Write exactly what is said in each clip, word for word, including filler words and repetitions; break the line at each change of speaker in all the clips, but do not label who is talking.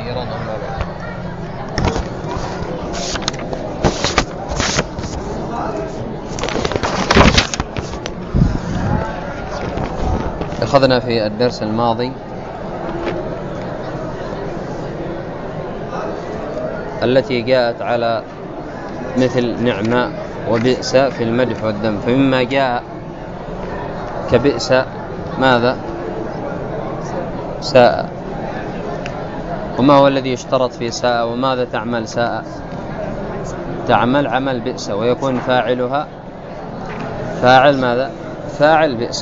إيران أما بعد. أخذنا في الدرس الماضي التي جاءت على مثل نعمة وبئس في المدح والذم، فمما جاء كبئس ماذا؟ ساء. وما هو الذي يشترط في ساء؟ وماذا تعمل ساء؟ تعمل عمل بئس، ويكون فاعلها فاعل ماذا؟ فاعل بئس.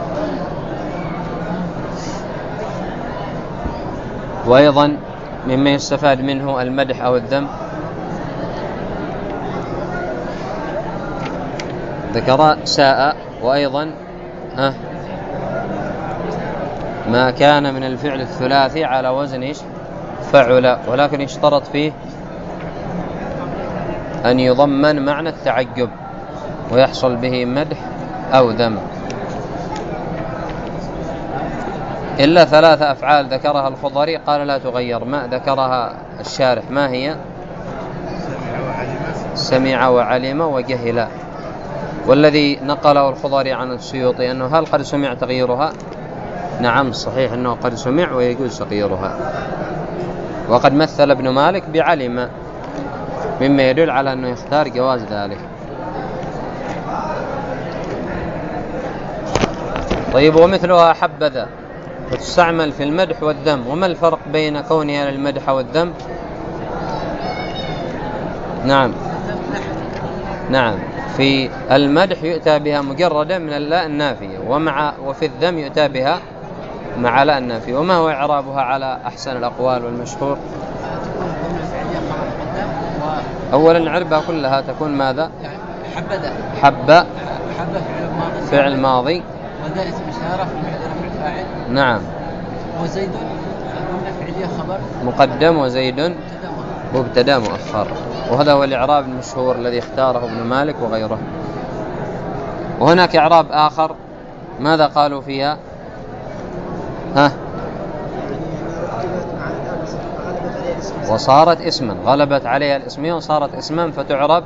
وأيضا مما يستفاد منه المدح أو الذم ذكر ساء، وأيضا ها ما كان من الفعل الثلاثي على وزن إيش؟ فعل، ولكن يشترط فيه أن يضمن معنى التعجب ويحصل به مدح أو ذم. إلا ثلاثة أفعال ذكرها الخضري قال لا تغير، ما ذكرها الشارح ما هي؟ سمع وعلم وجهل. والذي نقله الخضري عن السيوطي أنه هل قد سمع تغييرها؟ نعم صحيح أنه قد سمع ويجوز تغييرها، وقد مثل ابن مالك بعلم، مما يدل على أنه يختار جواز ذلك. طيب، ومثلها حبذا وتستعمل في المدح والذم. وما الفرق بين كونها للمدح والذم؟ نعم نعم في المدح يؤتى بها مجردا من اللاء النافية، ومع وفي الذم يؤتى بها مع لاء النافية. وما هو إعرابها على أحسن الأقوال والمشهور؟ أولا عربها كلها تكون ماذا؟
حبذا
حب
فعل ماضي
فعل ماضي
وذا اسم إشارة في رفع فاعل.
نعم.
وزيد جملة فعلية خبر
مقدم، وزيد مبتدا مؤخر. وهذا هو الإعراب المشهور الذي اختاره ابن مالك وغيره. وهناك إعراب آخر ماذا قالوا فيها؟ ها وصارت اسما، غلبت عليها الاسمية وصارت اسما، فتعرب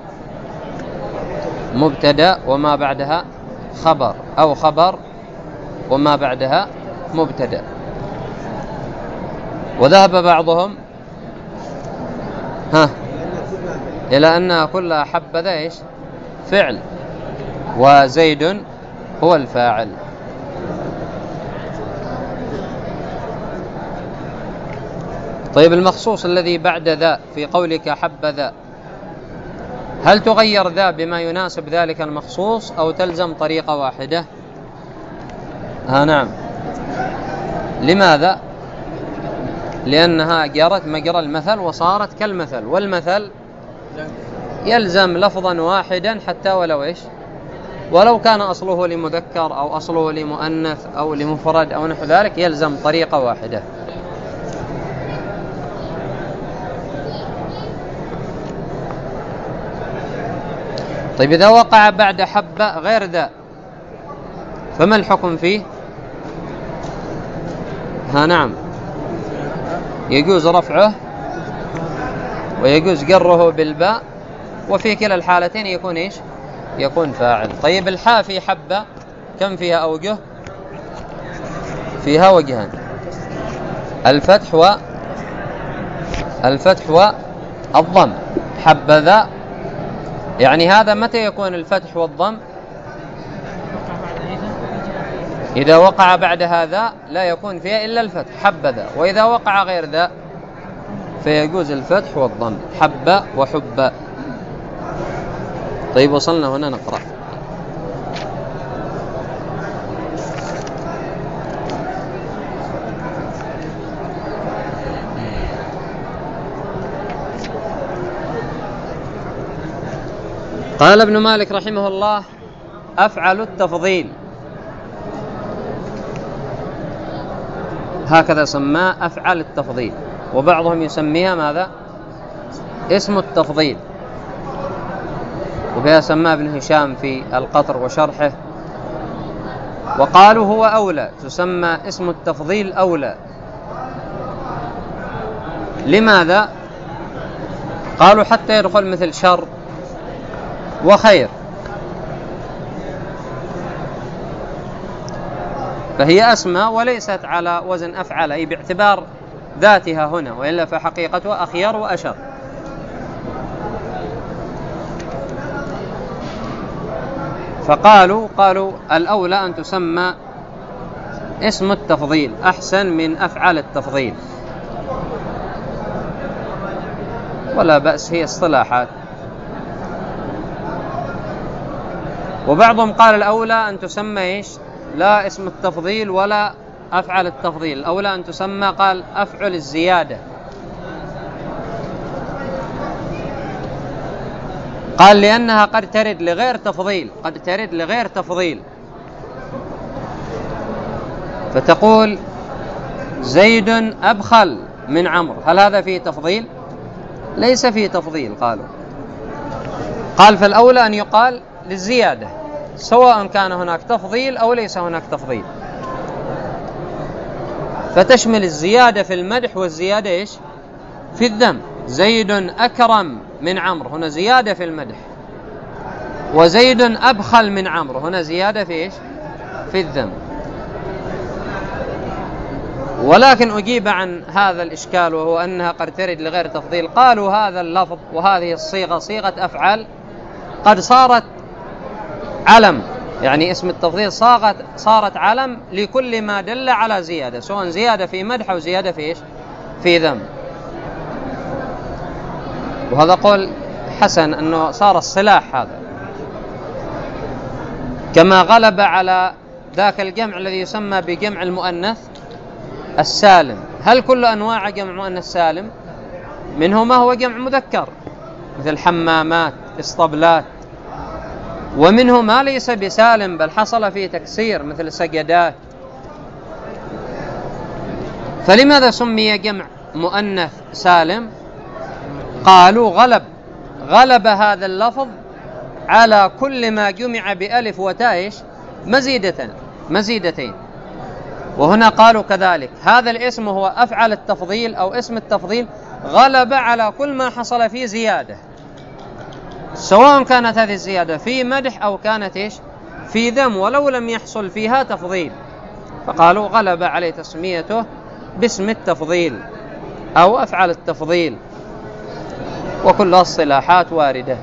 مبتدا وما بعدها خبر، أو خبر وما بعدها مبتدا. وذهب بعضهم ها إلى أنها كلها حبذا إيش؟ فعل، وزيد هو الفاعل. طيب، المخصوص الذي بعد ذا في قولك حبذا، هل تغير ذا بما يناسب ذلك المخصوص أو تلزم طريقة واحدة؟ ها نعم. لماذا؟ لأنها جرت مجرى المثل وصارت كالمثل، والمثل يلزم لفظا واحدا حتى ولو إيش؟ ولو كان أصله لمذكر أو أصله لمؤنث أو لمفرد أو نحو ذلك، يلزم طريقة واحدة. طيب، إذا وقع بعد حب غير ذا فما الحكم فيه؟ ها نعم، يجوز رفعه ويجوز جره بالباء، وفي كلا الحالتين يكون إيش؟ يكون فاعل. طيب، الحاء في حبة كم فيها أوجه؟ فيها وجهان، الفتح و الفتح والضم. حبذا يعني هذا متى يكون الفتح والضم؟ إذا وقع بعد هذا لا يكون فيها إلا الفتح حبذا، وإذا وقع غير ذا فيجوز الفتح والضم، حب وحب. طيب، وصلنا هنا نقرأ. قال ابن مالك رحمه الله: أفعل التفضيل، هكذا سماه أفعل التفضيل، وبعضهم يسميها ماذا؟ اسم التفضيل، وبها سماه ابن هشام في القطر وشرحه. وقالوا هو أولى، تسمى اسم التفضيل أولى، لماذا؟ قالوا حتى يدخل مثل شر وخير، فهي أسماء وليست على وزن أفعل، أي باعتبار ذاتها هنا، وإلا فحقيقتها أخير وأشر. فقالوا قالوا الأولى أن تسمى اسم التفضيل أحسن من أفعل التفضيل، ولا بأس، هي اصطلاحات. وبعضهم قال الأولى أن تسمى إيش؟ لا اسم التفضيل ولا أفعل التفضيل، الأولى أن تسمى قال أفعل الزيادة. قال لأنها قد ترد لغير تفضيل، قد ترد لغير تفضيل، فتقول زيد أبخل من عمرو، هل هذا فيه تفضيل؟ ليس فيه تفضيل. قالوا قال فالأولى أن يقال للزيادة، سواء كان هناك تفضيل أو ليس هناك تفضيل، فتشمل الزيادة في المدح والزيادة إيش؟ في الذم. زيد أكرم من عمرو، هنا زيادة في المدح، وزيد أبخل من عمرو، هنا زيادة في إيش؟ في الذم. ولكن أجيب عن هذا الإشكال، وهو أنها قد ترد لغير تفضيل. قالوا هذا اللفظ وهذه الصيغة صيغة أفعال قد صارت علم، يعني اسم التفضيل صارت صارت علم لكل ما دل على زيادة، سواء زيادة في مدح أو زيادة في إيش؟ في ذم. وهذا قول حسن، أنه صار الصلاح هذا، كما غلب على ذاك الجمع الذي يسمى بجمع المؤنث السالم. هل كل أنواع جمع مؤنث سالم؟ منه ما هو جمع مذكر مثل حمامات، اسطبلات، ومنه ما ليس بسالم بل حصل فيه تكسير مثل سجدات. فلماذا سمي جمع مؤنث سالم؟ قالوا غلب غلب هذا اللفظ على كل ما جمع بألف وتاء مزيدة مزيدتين. وهنا قالوا كذلك هذا الاسم هو أفعل التفضيل أو اسم التفضيل غلب على كل ما حصل فيه زيادة، سواء كانت هذه الزيادة في مدح أو كانت إيش؟ في ذم، ولو لم يحصل فيها تفضيل. فقالوا غلب عليه تسميته باسم التفضيل أو أفعل التفضيل، وكل الصلاحات واردة.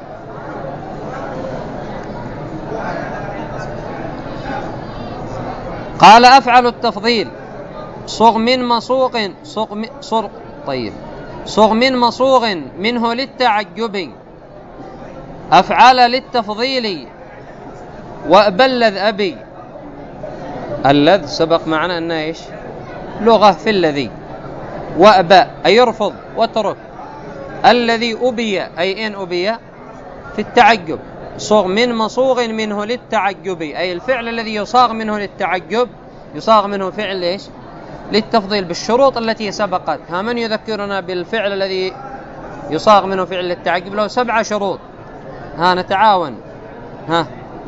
قال أفعل التفضيل صغ من مصوغ صغ صغ طيب صغ من مصوغ منه للتعجب، أفعل للتفضيل وأبلذ أبي. اللذ سبق معنا أنه إيش؟ لغة في الذي، وأبى أي يرفض وترك، الذي أبي أي إن أبي في التعجب. صغ من مصوغ منه للتعجب، أي الفعل الذي يصاغ منه للتعجب يصاغ منه فعل إيش؟ للتفضيل بالشروط التي سبقت. ها من يذكرنا بالفعل الذي يصاغ منه فعل للتعجب؟ له سبع شروط، ها نتعاون. ها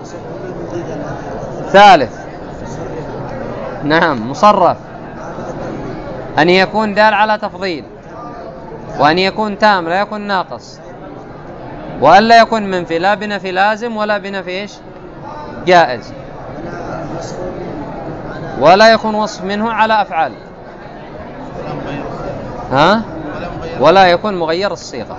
ثالث، نعم مصرف، أن يكون دال على تفضيل، وأن يكون تام لا يكون ناقص، وأن لا يكون منفي لا بنفي لازم ولا بنفي إيش؟ جائز، ولا يكون وصف منه على أفعال، ها ولا يكون مغير الصيغة.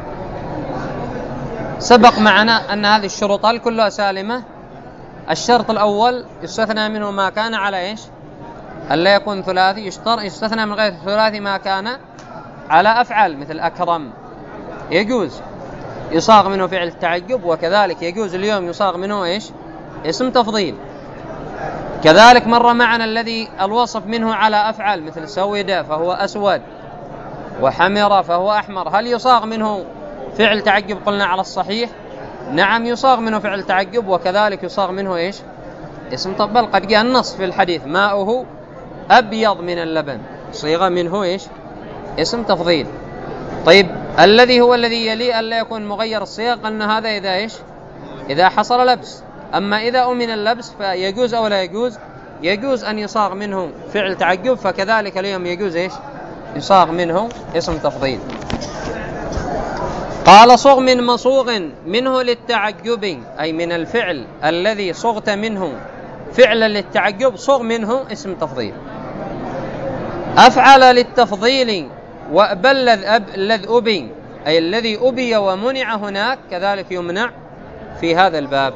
سبق معنا أن هذه الشروط كلها سالمة. الشرط الأول يستثنى منه ما كان على إيش؟ ألا يكون ثلاثي، يشتر يستثنى من غير ثلاثي ما كان على أفعال مثل أكرم، يجوز يصاغ منه فعل التعجب، وكذلك يجوز اليوم يصاغ منه إيش؟ اسم تفضيل. كذلك مر معنا الذي الوصف منه على أفعال مثل سود فهو أسود، وحمر فهو أحمر، هل يصاغ منه فعل تعجب؟ قلنا على الصحيح نعم يصاغ منه فعل تعجب، وكذلك يصاغ منه إيش؟ اسم تفضيل. قد جاء النص في الحديث ماؤه أبيض من اللبن، صيغة منه إيش؟ اسم تفضيل. طيب الذي هو الذي يلي ألا يكون مغير الصيغ، قلنا هذا إذا إيش؟ إذا حصل لبس. أما إذا أمن اللبس فيجوز أو لا يجوز؟ يجوز أن يصاغ منه فعل تعجب، فكذلك اليوم يجوز إيش؟ يصاغ منه اسم تفضيل. قال صغ من مصوغ منه للتعجب، أي من الفعل الذي صغت منه فعلا للتعجب صغ منه اسم تفضيل. أفعل للتفضيل وأبل الذي أبي، أي الذي أبي ومنع هناك كذلك يمنع في هذا الباب.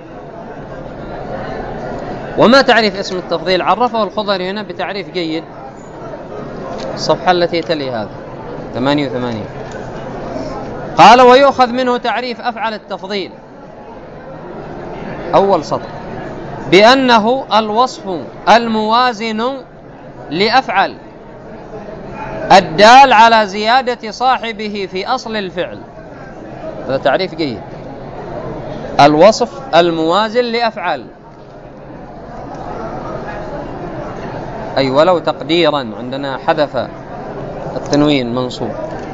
وما تعريف اسم التفضيل؟ عرفه الخضري هنا بتعريف جيد، الصفحة التي تلي هذا ثمانية وثمانين. قال ويؤخذ منه تعريف أفعل التفضيل، أول سطر، بأنه الوصف الموازن لأفعل الدال على زيادة صاحبه في أصل الفعل. هذا تعريف جيد، الوصف الموازن لأفعل، أي ولو تقديرا عندنا حذف التنوين منصوب،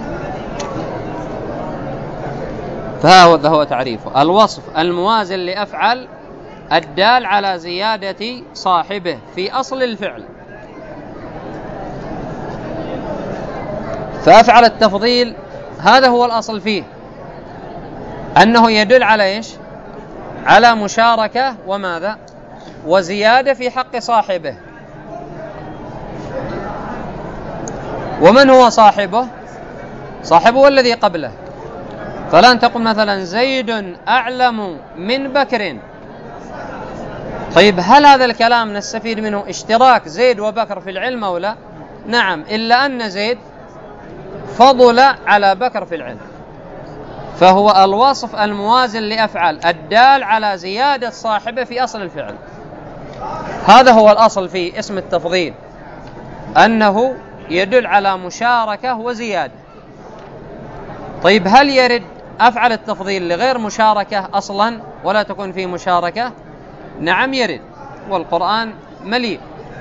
فهذا هو تعريفه، الوصف الموازن لأفعل الدال على زيادة صاحبه في أصل الفعل. فأفعل التفضيل هذا هو الأصل فيه، أنه يدل على إيش؟ على مشاركة وماذا؟ وزيادة في حق صاحبه. ومن هو صاحبه؟ صاحبه الذي قبله. فلن تقل مثلا زيد أعلم من بكر. طيب هل هذا الكلام نستفيد منه اشتراك زيد وبكر في العلم أو لا؟ نعم، إلا أن زيد فضل على بكر في العلم، فهو الوصف الموازن لأفعل الدال على زيادة صاحبه في أصل الفعل. هذا هو الأصل في اسم التفضيل، أنه يدل على مشاركة وزيادة. طيب هل يرد أفعل التفضيل لغير مشاركة أصلا ولا تكون فيه مشاركة؟ نعم يرد، والقرآن مليء.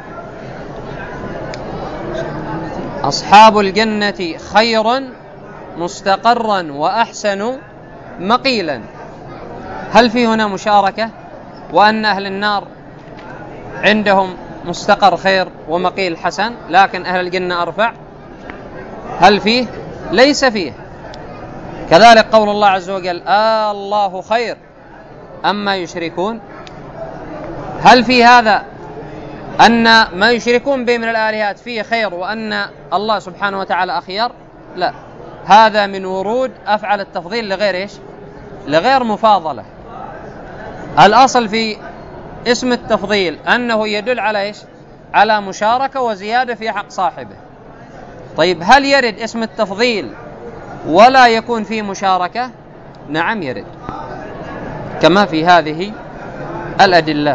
أصحاب الجنة خير مستقرا وأحسن مقيلا. هل في هنا مشاركة وأن أهل النار عندهم مستقر خير ومقيل حسن لكن أهل الجنة أرفع؟ هل فيه؟ ليس فيه. كذلك قول الله عز وجل آه الله خير أما يشركون، هل في هذا أن ما يشركون به من الآلهات فيه خير وأن الله سبحانه وتعالى أخير؟ لا، هذا من ورود أفعل التفضيل لغير إيش؟ لغير مفاضلة. الأصل في اسم التفضيل أنه يدل على إيش؟ على مشاركة وزيادة في حق صاحبه. طيب هل يرد اسم التفضيل ولا يكون فيه مشاركة؟ نعم يرد، كما في هذه الأدلة.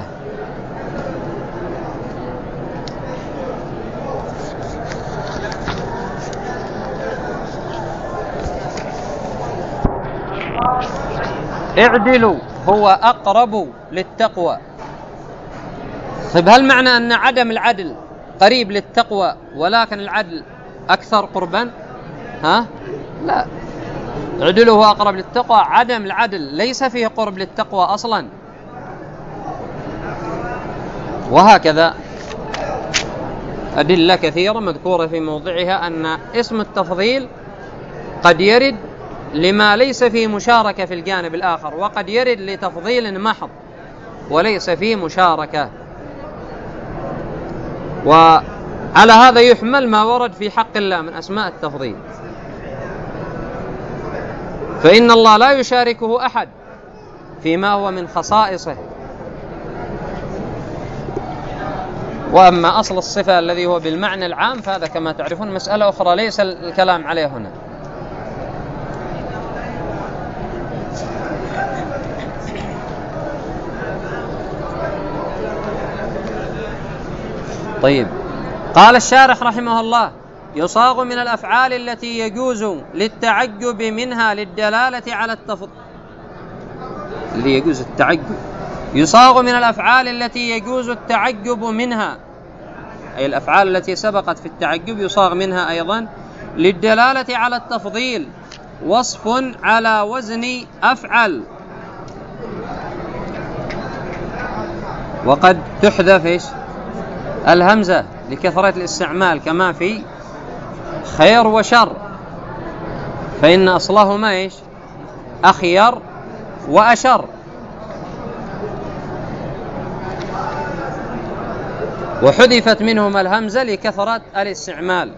اعدلوا هو أقرب للتقوى. طيب هل معنى أن عدم العدل قريب للتقوى ولكن العدل أكثر قربا؟ ها؟ لا، اعدلوا هو أقرب للتقوى، عدم العدل ليس فيه قرب للتقوى أصلا. وهكذا أدلة كثيرة مذكورة في موضعها أن اسم التفضيل قد يرد لما ليس فيه مشاركة في الجانب الآخر، وقد يرد لتفضيل محض وليس فيه مشاركة. وعلى هذا يحمل ما ورد في حق الله من أسماء التفضيل، فإن الله لا يشاركه أحد فيما هو من خصائصه. وأما أصل الصفة الذي هو بالمعنى العام فهذا كما تعرفون مسألة أخرى ليس الكلام عليه هنا. طيب، قال الشارح رحمه الله يصاغ من الأفعال التي يجوز للتعجب منها للدلالة على التفضيل، اللي يجوز التعجب، يصاغ من الأفعال التي يجوز التعجب منها، أي الأفعال التي سبقت في التعجب يصاغ منها أيضا للدلالة على التفضيل وصف على وزن أفعل، وقد تحذف إيش؟ الهمزة لكثرة الاستعمال كما في خير وشر، فإن أصلهما إيش؟ أخير وأشر. وحذفت منهما الهمزة لكثرة الاستعمال.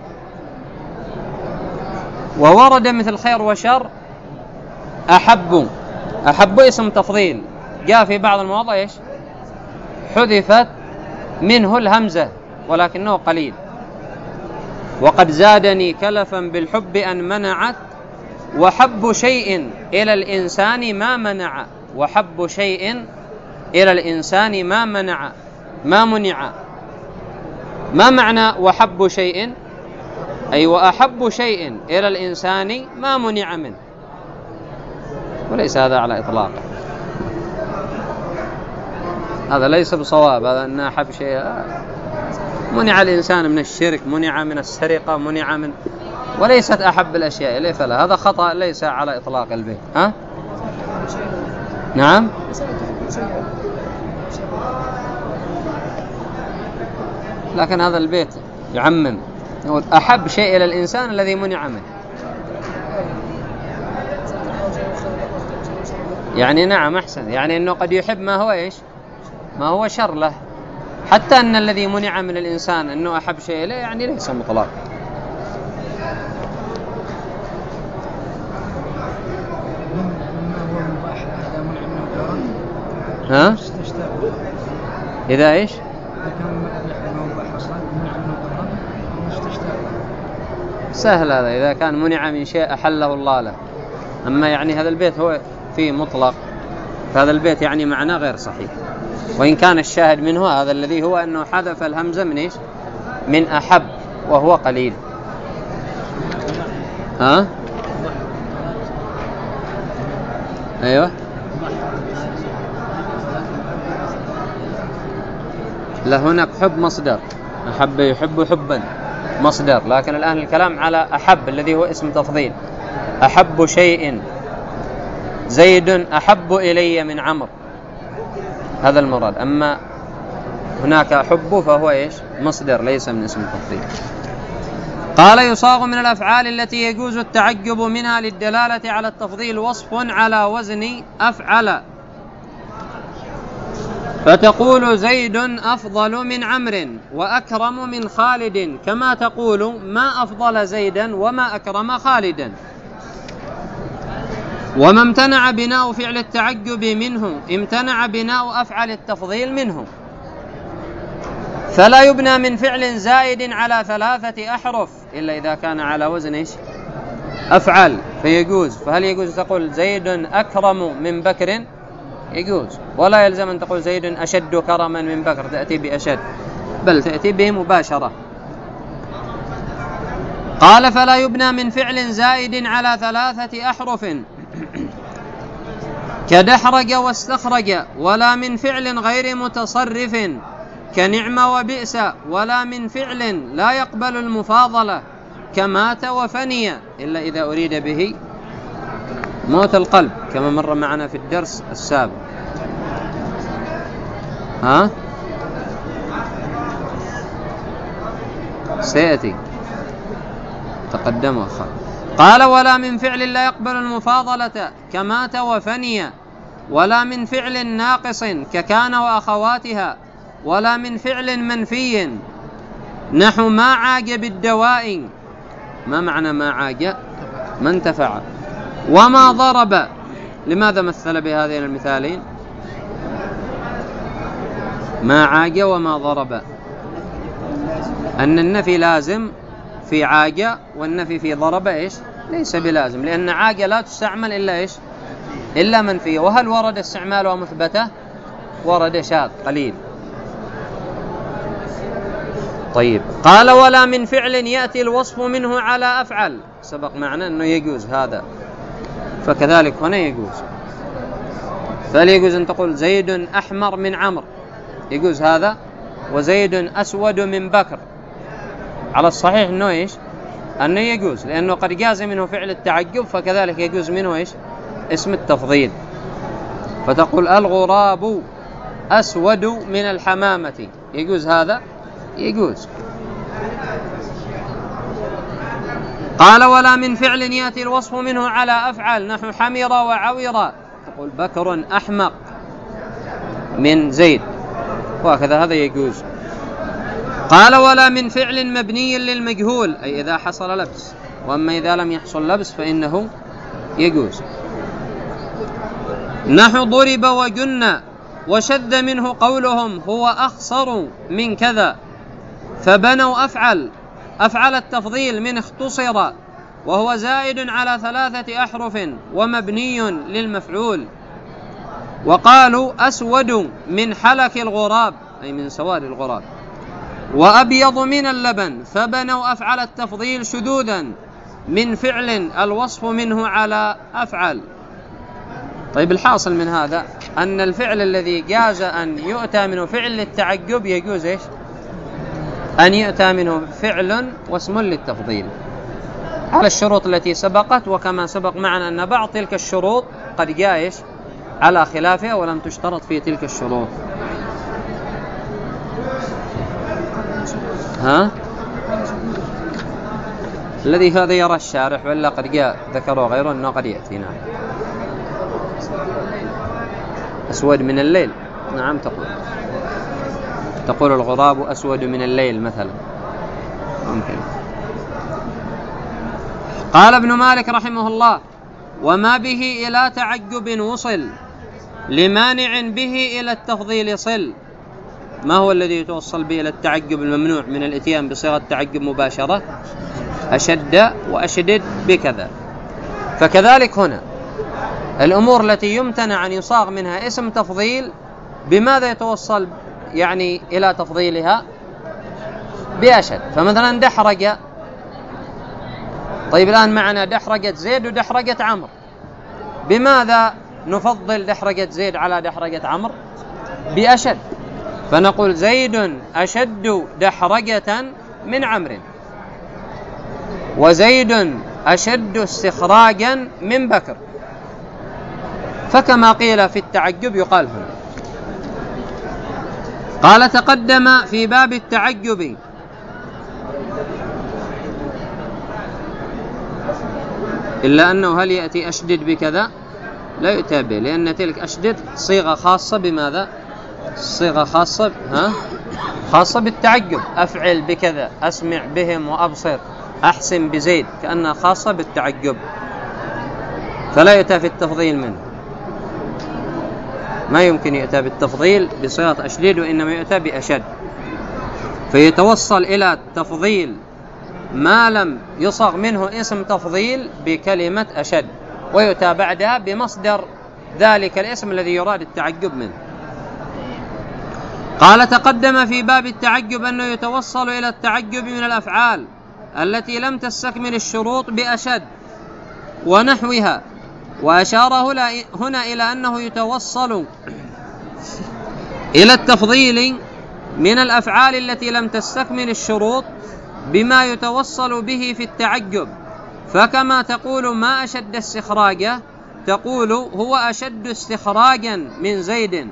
وورد مثل خير وشر أحب، أحب اسم تفضيل، جاء في بعض المواضع إيش؟ حذفت منه الهمزة ولكنه قليل. وقد زادني كلفا بالحب أن منعت، وحب شيء إلى الإنسان ما منع، وحب شيء إلى الإنسان ما منع ما منع. ما معنى وحب شيء؟ أي وأحب شيء إلى الإنسان ما منع منه، وليس هذا على إطلاقه، هذا ليس بصواب. هذا أن أحب شيء، منع الإنسان من الشرك، منع من السرقة، منع من، وليست أحب الأشياء إليه، فلا، هذا خطأ ليس على إطلاق البيت. ها؟ نعم. لكن هذا البيت يعمم، يقول أحب شيء إلى الإنسان الذي منع منه، يعني نعم أحسن، يعني أنه قد يحب ما هو إيش؟ ما هو شر له، حتى أن الذي منع من الإنسان أنه أحب شيء إليه يعني ليس مطلق. ها؟ إذا إيش؟ سهل هذا، إذا كان منع من شيء أحله الله له. أما يعني هذا البيت هو فيه مطلق، فهذا البيت يعني معناه غير صحيح. وإن كان الشاهد منه هذا الذي هو أنه حذف الهمزة من إيش؟ من أحب، وهو قليل. ها؟ أيوة. لا، هناك حب مصدر، أحب يحب حبا مصدر، لكن الآن الكلام على أحب الذي هو اسم تفضيل. أحب شيء زيد أحب إلي من عمرو، هذا المراد. أما هناك أحب فهو إيش؟ مصدر، ليس من اسم التفضيل. قال يصاغ من الأفعال التي يجوز التعجب منها للدلالة على التفضيل وصف على وزن أفعل، فتقول زيد أفضل من عمرو وأكرم من خالد، كما تقول ما أفضل زيدا وما أكرم خالدا. وما امتنع بناء فعل التعجب منه امتنع بناء أفعل التفضيل منه، فلا يبنى من فعل زائد على ثلاثة أحرف إلا إذا كان على وزن إيش؟ أفعل، فيجوز. فهل يجوز تقول زيد أكرم من بكر؟ يجوز، ولا يلزم أن تقول زيد أشد كرما من بكر، تأتي بأشد، بل تأتي به مباشرة. قال فلا يبنى من فعل زائد على ثلاثة أحرف كدحرج واستخرج، ولا من فعل غير متصرف كنعم وبئس، ولا من فعل لا يقبل المفاضلة كمات وفني، إلا إذا أريد به موت القلب كما مر معنا في الدرس السابق. ها؟ سيأتي تقدم أخر. قال ولا من فعل لا يقبل المفاضلة كمات وفني، ولا من فعل ناقص ككان وأخواتها، ولا من فعل منفي نحو ما عاج بالدواء. ما معنى ما عاج؟ ما انتفع. وما ضرب. لماذا مثل بهذين المثالين؟ ما عاج وما ضرب، أن النفي لازم في عاج، والنفي في ضرب إيش؟ ليس بلازم، لأن عاج لا تستعمل إلا إيش؟ إلا منفية. وهل ورد استعمالها مثبتة؟ ورد شاذ قليل. طيب، قال ولا من فعل يأتي الوصف منه على أفعل، سبق معنا أنه يجوز هذا، فكذلك هنا يجوز. فهل يجوز أن تقول زيد أحمر من عمرو؟ يجوز هذا. وزيد أسود من بكر، على الصحيح أنه إيش؟ أنه يجوز، لأنه قد جاز منه فعل التعجب، فكذلك يجوز منه إيش؟ اسم التفضيل. فتقول الغراب أسود من الحمامة، يجوز هذا؟ يجوز. قال ولا من فعل يأتي الوصف منه على أفعل نحو حمر وعور، تقول بكر أحمق من زيد، وهكذا هذا يجوز. قال ولا من فعل مبني للمجهول، أي إذا حصل لبس، وأما إذا لم يحصل لبس فإنه يجوز. نحو ضرب وجن، وشذ منه قولهم هو أخصر من كذا، فبنوا أفعل أفعل التفضيل من اختصر، وهو زائد على ثلاثة أحرف ومبني للمفعول. وقالوا أسود من حلك الغراب، أي من سواد الغراب، وأبيض من اللبن، فبنوا أفعل التفضيل شذوذا من فعل الوصف منه على أفعل. طيب الحاصل من هذا أن الفعل الذي جاز أن يؤتى منه فعل للتعجب يجوز إيش؟ أن يؤتى منه فعل واسم للتفضيل على الشروط التي سبقت. وكما سبق معنا أن بعض تلك الشروط قد جاء إيش؟ على خلافها ولم تشترط في تلك الشروط. ها؟ الذي هذا يرى الشارح، ولا قد جاء ذكروا غيره أنه قد يأتينا. أسود من الليل، نعم تقول تقول الغراب أسود من الليل مثلا، ممكن. قال ابن مالك رحمه الله وما به إلى تعجب وصل لمانع به إلى التفضيل صل. ما هو الذي يتوصل به إلى التعجب الممنوع من الاتيان بصيغة تعجب مباشرة؟ أشد وأشدد بكذا. فكذلك هنا الأمور التي يمتنع أن يصاغ منها اسم تفضيل بماذا يتوصل يعني إلى تفضيلها؟ بأشد. فمثلا دحرج، طيب الآن معنا دحرجة زيد ودحرجة عمرو، بماذا نفضل دحرجة زيد على دحرجة عمرو؟ بأشد. فنقول زيد أشد دحرجة من عمرو، وزيد أشد استخراجا من بكر. فكما قيل في التعجب يقال هنا. قال تقدم في باب التعجب إلا أنه هل يأتي أشدد بكذا؟ لا يؤتى به، لأن تلك أشدد صيغة خاصة بماذا؟ صيغة خاصة ها؟ خاصة بالتعجب. أفعل بكذا، أسمع بهم وأبصر، أحسن بزيد، كأنها خاصة بالتعجب، فلا يؤتى في التفضيل منه. ما يمكن يؤتى بالتفضيل بصيغة أشدد، وإنما يؤتى بأشد. فيتوصل إلى تفضيل ما لم يصغ منه اسم تفضيل بكلمة أشد، ويؤتى بعدها بمصدر ذلك الاسم الذي يراد التعجب منه. قال تقدم في باب التعجب أنه يتوصل إلى التعجب من الأفعال التي لم تستكمل الشروط بأشد ونحوها، وأشار هنا إلى أنه يتوصل إلى التفضيل من الأفعال التي لم تستكمل الشروط بما يتوصل به في التعجب. فكما تقول ما أشد استخراجه، تقول هو أشد استخراجا من زيد.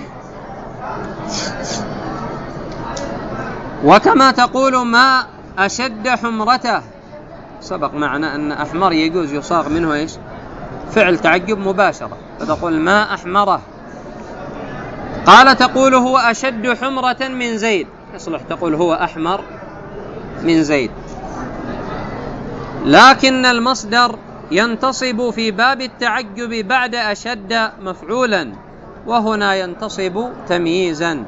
وكما تقول ما أشد حمرته، سبق معنا أن أحمر يجوز يصاغ منه إيش؟ فعل تعجب مباشرة، فتقول ما أحمره. قال تقول هو أشد حمرة من زيد، يصلح تقول هو أحمر من زيد. لكن المصدر ينتصب في باب التعجب بعد أشد مفعولا، وهنا ينتصب تمييزا.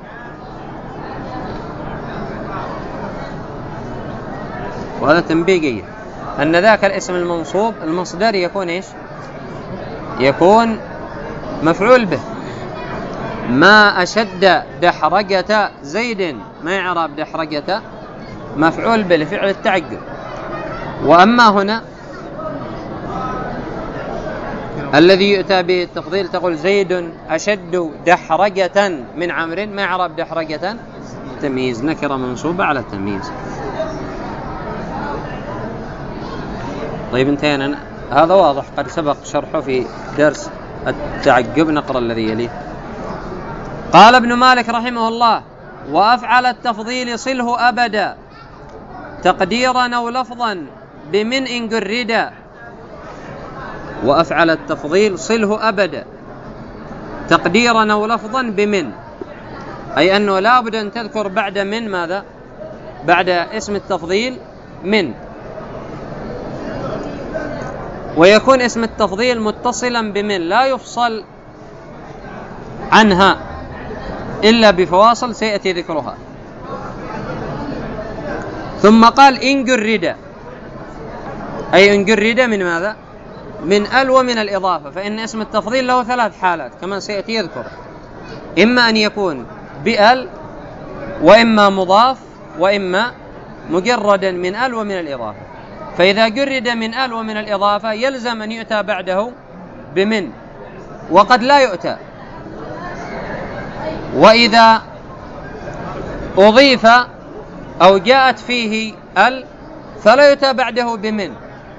وهذا تنبيه أن ذاك الاسم المنصوب المصدر يكون إيش؟ يكون مفعول به. ما أشد دحرجة زيد، ما يعرب دحرجة؟ مفعول به لفعل التعجب. وأما هنا الذي يؤتى به التفضيل تقول زيد أشد دحرجة من عمرو، ما يعرب دحرجة؟ تمييز، نكرة منصوبة على التمييز. طيب انتهينا، هذا واضح قد سبق شرحه في درس التعجب. نقرأ الذي يليه. قال ابن مالك رحمه الله وأفعل التفضيل صله أبدا تقديرا أو لفظا بمن إن جرد، وأفعل التفضيل صله أبدا تقديرا أو لفظا بمن، أي أنه لا بد أن تذكر بعد من ماذا؟ بعد اسم التفضيل من، ويكون اسم التفضيل متصلا بمن لا يفصل عنها إلا بفواصل سيأتي ذكرها. ثم قال إن جرد، أي إن جرد من ماذا؟ من ال ومن الإضافة، فإن اسم التفضيل له ثلاث حالات كما سيأتي يذكر، إما أن يكون بال، وإما مضاف، وإما مجردا من ال ومن الإضافة. فإذا جرد من ال ومن الإضافة يلزم أن يؤتى بعده بمن، وقد لا يؤتى. وإذا أضيف أو جاءت فيه ال فلا يؤتى بعده بمن.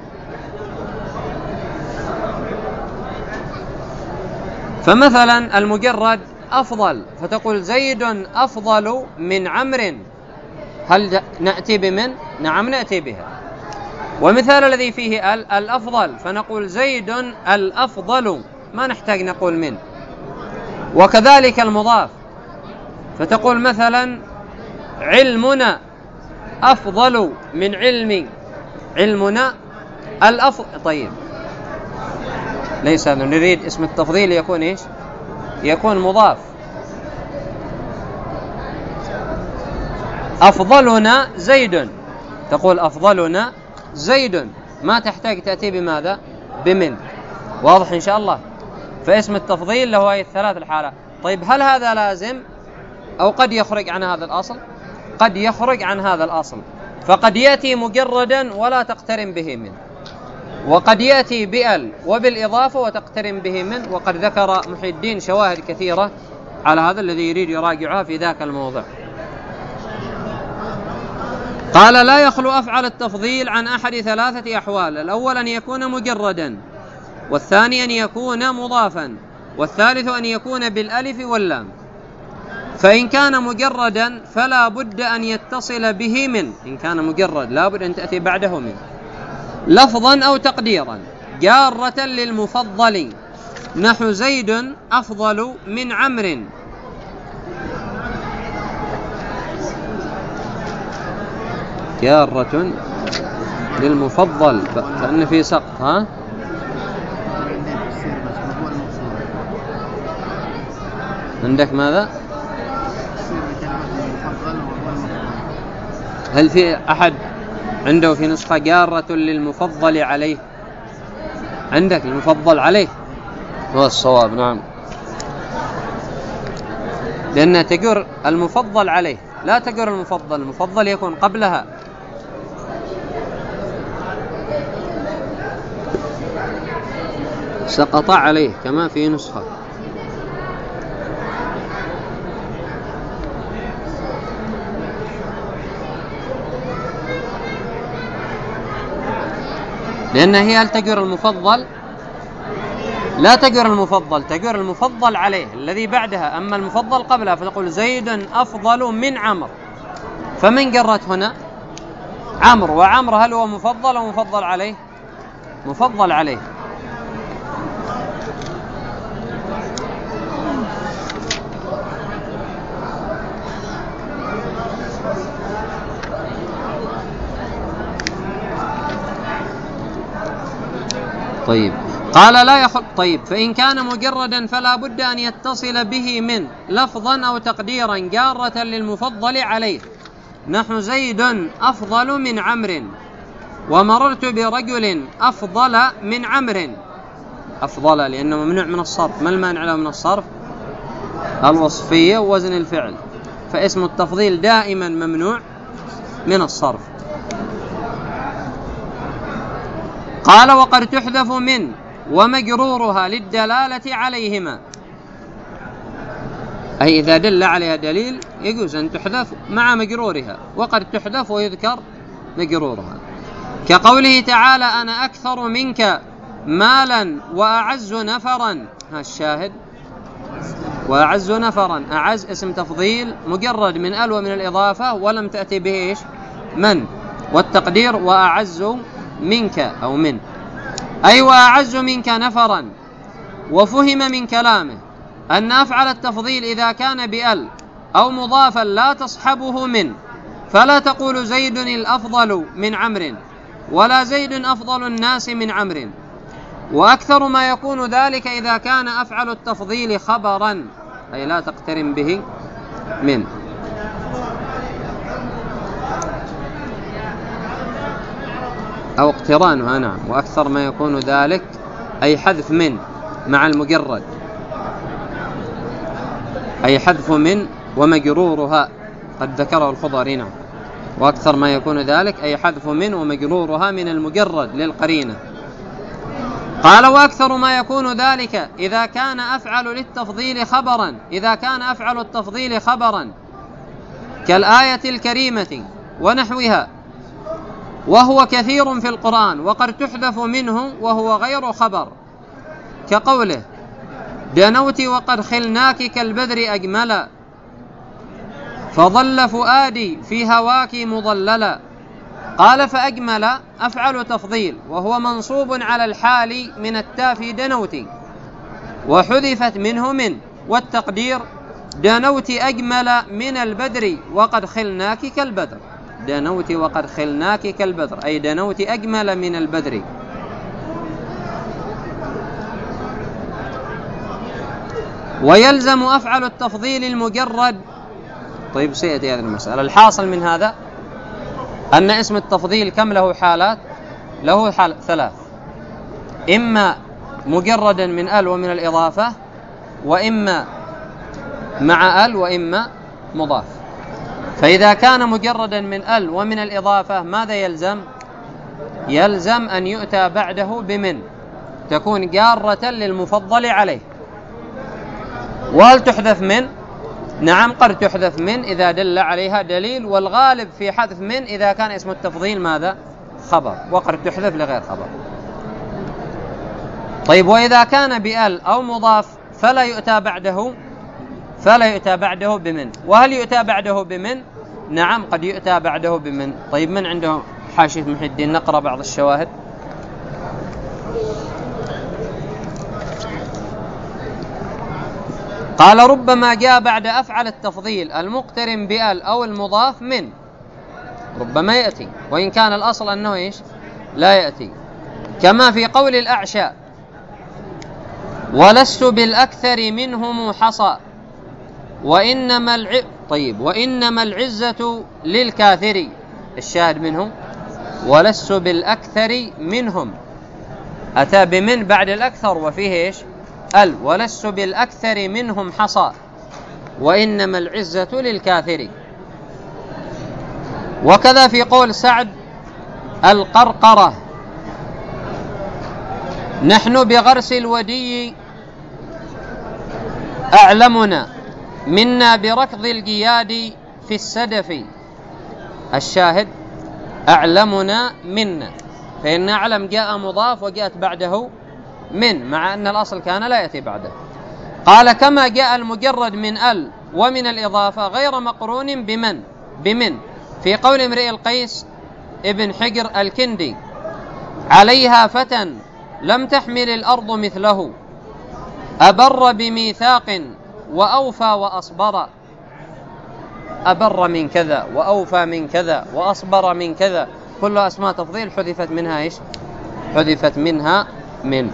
فمثلا المجرد أفضل، فتقول زيد أفضل من عمرو، هل نأتي بمن؟ نعم نأتي بها. ومثال الذي فيه ال الأفضل، فنقول زيد الأفضل، ما نحتاج نقول من. وكذلك المضاف، فتقول مثلا علمنا أفضل من علمي، علمنا الأفضل. طيب ليس هذا، نريد اسم التفضيل يكون إيش؟ يكون مضاف. أفضلنا زيد، تقول أفضلنا زيد، ما تحتاج تأتي بماذا؟ بمن. واضح إن شاء الله؟ فاسم التفضيل له هذه الثلاث الحالات. طيب هل هذا لازم أو قد يخرج عن هذا الأصل؟ قد يخرج عن هذا الأصل، فقد يأتي مجردا ولا تقترن به من، وقد يأتي بال وبالإضافة وتقترن به من. وقد ذكر محي الدين شواهد كثيرة على هذا الذي يريد يراجعها في ذاك الموضع. قال لا يخلو أفعل التفضيل عن أحد ثلاثة أحوال: الأول أن يكون مجردا، والثاني أن يكون مضافا، والثالث أن يكون بالألف واللام. فإن كان مجردا فلا بد أن يتصل به من، إن كان مجرد لا بد أن تأتي بعده من، لفظا أو تقديرا، جارة للمفضل، نحو زيد أفضل من عمرو. جارة للمفضل، كأن في سقط. ها عندك ماذا؟ هل في أحد عنده في نسخة جارة للمفضل عليه؟ عندك المفضل عليه هو الصواب. نعم، لأنها تجر المفضل عليه، لا تجر المفضل، المفضل يكون قبلها. سقط عليه كما في نسخة. لأن هي هل تجر المفضل؟ لا تجر المفضل، تجر المفضل عليه الذي بعدها، أما المفضل قبلها فتقول زيد أفضل من عمرو. فمن جرت هنا؟ عمرو، وعمرو هل هو مفضل أو مفضل عليه؟ مفضل عليه. طيب قال لا يخل. طيب فإن كان مجردا فلا بد أن يتصل به من، لفظا أو تقديرا، جارة للمفضل عليه، نحو زيد أفضل من عمرو، ومررت برجل أفضل من عمرو. أفضل لأنه ممنوع من الصرف. ما المانع له من الصرف؟ الوصفية ووزن الفعل، فاسم التفضيل دائما ممنوع من الصرف. قال وقد تحذف من ومجرورها للدلالة عليهما، أي إذا دل عليها دليل يجوز أن تحذف مع مجرورها، وقد تحذف ويذكر مجرورها، كقوله تعالى أنا أكثر منك مالا وأعز نفرا. ها الشاهد، وأعز نفرا، أعز اسم تفضيل مجرد من ال ومن الإضافة ولم تأتي به إيش؟ من، والتقدير وأعز منك أو من، أي وأعز منك نفرا. وفهم من كلامه أن أفعل التفضيل إذا كان بأل أو مضافا لا تصحبه من، فلا تقول زيد الأفضل من عمرو، ولا زيد أفضل الناس من عمرو. وأكثر ما يكون ذلك إذا كان أفعل التفضيل خبرا، أي لا تقترن به من. أو اقترانها، نعم. وأكثر ما يكون ذلك أي حذف من مع المجرد، أي حذف من ومجرورها، قد ذكره الخضري. نعم. وأكثر ما يكون ذلك أي حذف من ومجرورها من المجرد للقرينة. قال وأكثر ما يكون ذلك إذا كان أفعل للتفضيل خبرا، إذا كان أفعل التفضيل خبرا كالآية الكريمة ونحوها، وهو كثير في القرآن، وقد تحذف منه وهو غير خبر، كقوله دنوت وقد خلناك كالبدر أجملا، فظل فؤادي في هواك مضللا. قال فأجمل أفعل تفضيل، وهو منصوب على الحال من التاء في دنوت، وحذفت منه من، والتقدير دنوت أجمل من البدر وقد خلناك كالبدر. دنوت وقد خلناك كالبدر، أي دنوت أجمل من البدر. ويلزم أفعل التفضيل المجرد. طيب سيأتي هذه المسألة. الحاصل من هذا أن اسم التفضيل كم له حالات؟ له حال ثلاث، إما مجردا من ال ومن الإضافة، وإما مع ال، وإما مضاف. فإذا كان مجردا من ال ومن الإضافة ماذا يلزم؟ يلزم أن يؤتى بعده بمن، تكون جارة للمفضل عليه. وهل تحذف من؟ نعم قد تحذف من إذا دل عليها دليل، والغالب في حذف من إذا كان اسم التفضيل ماذا؟ خبر، وقد تحذف لغير خبر. طيب وإذا كان بأل أو مضاف فلا يؤتى بعده فلا يؤتى بعده بمن. وهل يؤتى بعده بمن؟ نعم قد يؤتى بعده بمن. طيب من عنده حاشية محي الدين نقرأ بعض الشواهد. قال ربما جاء بعد أفعل التفضيل المقترن بأل أو المضاف من، ربما يأتي، وإن كان الأصل أنه إيش؟ لا يأتي، كما في قول الأعشى ولست بالأكثر منهم حصى، وإنما الع... طيب وإنما العزة للكاثر، الشاهد منهم ولست بالأكثر منهم، أتى بمن بعد الأكثر وفيه إيش؟ ال، ولست بالأكثر منهم حصى، وإنما العزة للكاثر. وكذا في قول سعد القرقرة نحن بغرس الودي أعلمنا منا بركض الجياد في السدف، الشاهد أعلمنا منا، فإن أعلم جاء مضاف وجاءت بعده من، مع أن الأصل كان لا يأتي بعده. قال كما جاء المجرد من ال ومن الإضافة غير مقرون بمن بمن في قول امرئ القيس ابن حجر الكندي عليها فتى لم تحمل الأرض مثله، أبر بميثاق وأوفى وأصبر. أبر من كذا وأوفى من كذا وأصبر من كذا، كل أسماء تفضيل حذفت منها إيش؟ حذفت منها من.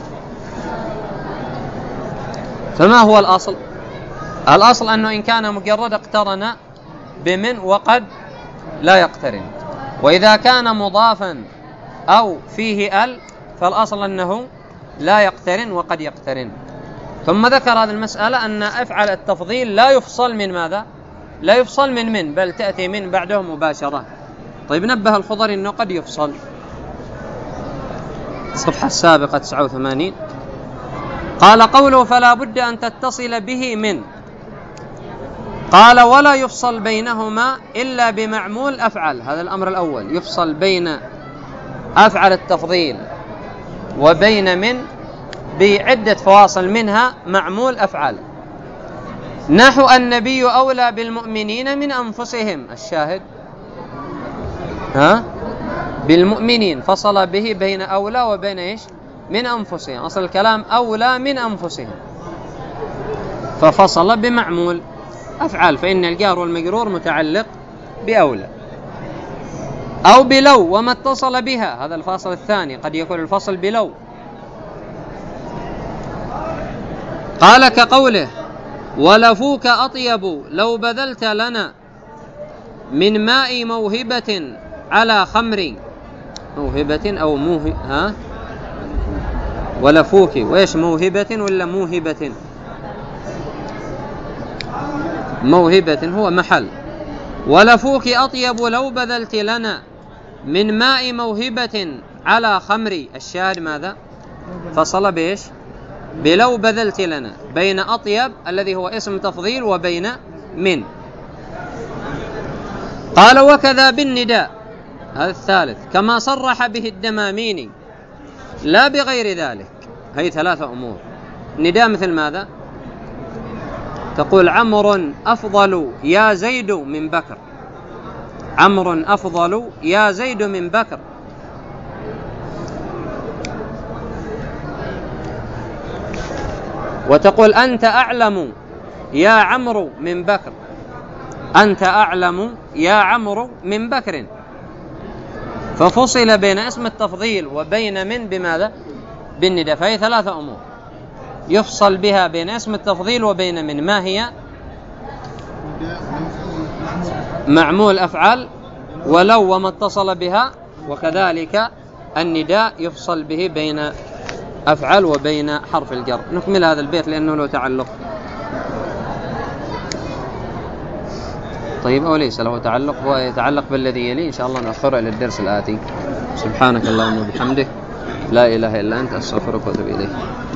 فما هو الأصل؟ الأصل أنه إن كان مجرد اقترن بمن وقد لا يقترن، وإذا كان مضافا أو فيه ال فالأصل أنه لا يقترن وقد يقترن. ثم ذكر هذه المسألة أن أفعل التفضيل لا يفصل من ماذا؟ لا يفصل من من، بل تأتي من بعده مباشرة. طيب نبه الخضري أنه قد يفصل. الصفحة السابقة تسعة وثمانين قال قوله فلا بد أن تتصل به من، قال ولا يفصل بينهما إلا بمعمول أفعل. هذا الأمر الأول، يفصل بين أفعل التفضيل وبين من بعدة فواصل، منها معمول أفعل، نحو النبي أولى بالمؤمنين من أنفسهم، الشاهد ها بالمؤمنين فصل به بين أولى وبين إيش؟ من أنفسهم. أصل الكلام أولى من أنفسهم، ففصل بمعمول أفعال، فإن الجار والمجرور متعلق بأولى. أو بلو وما اتصل بها، هذا الفاصل الثاني، قد يكون الفصل بلو. قال كقوله ولفوك أطيب لو بذلت لنا من ماء موهبة على خمر. موهبة أو موهبة، ها ولفوك وإيش؟ موهبة ولا موهبة؟ موهبة هو محل. ولفوك أطيب لو بذلت لنا من ماء موهبة على خمر. الشاهد ماذا؟ فصل بإيش؟ بلو بذلت لنا، بين أطيب الذي هو اسم تفضيل وبين من. قال وكذا بالنداء، هذا الثالث، كما صرح به الدماميني لا بغير ذلك. هي ثلاثة أمور. نداء مثل ماذا؟ تقول عمر أفضل يا زيد من بكر، عمر أفضل يا زيد من بكر. وتقول أنت أعلم يا عمرو من بكر، أنت أعلم يا عمرو من بكر. ففصل بين اسم التفضيل وبين من بماذا؟ بالنداء. فهي ثلاثة أمور يفصل بها بين اسم التفضيل وبين من. ما هي؟ معمول أفعال، ولو وما اتصل بها، وكذلك النداء يفصل به بين أفعال وبين حرف الجر. نكمل هذا البيت لأنه له تعلق. طيب أو ليس له تعلق، هو يتعلق بالذي يلي، إن شاء الله نأخره إلى الدرس الآتي. سبحانك اللهم وبحمدك، لا إله إلا أنت، أستغفرك وأتوب إليك.